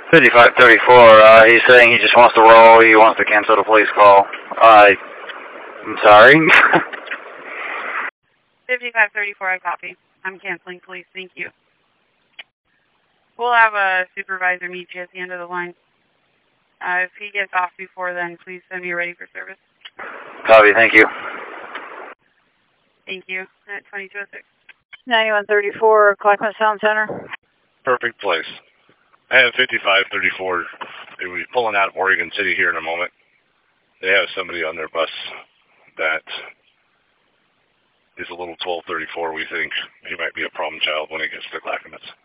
5534, he's saying he just wants to roll, he wants to cancel the police call. I'm sorry? 5534, I copy. I'm canceling police, thank you. We'll have a supervisor meet you at the end of the line. If he gets off before then, please send me ready for service. Copy, thank you. Thank you. At 2206. 9134, Clackamas Town Center. Perfect place. I have 5534. They will be pulling out of Oregon City here in a moment. They have somebody on their bus that is a little 1234. We think he might be a problem child when he gets to Clackamas.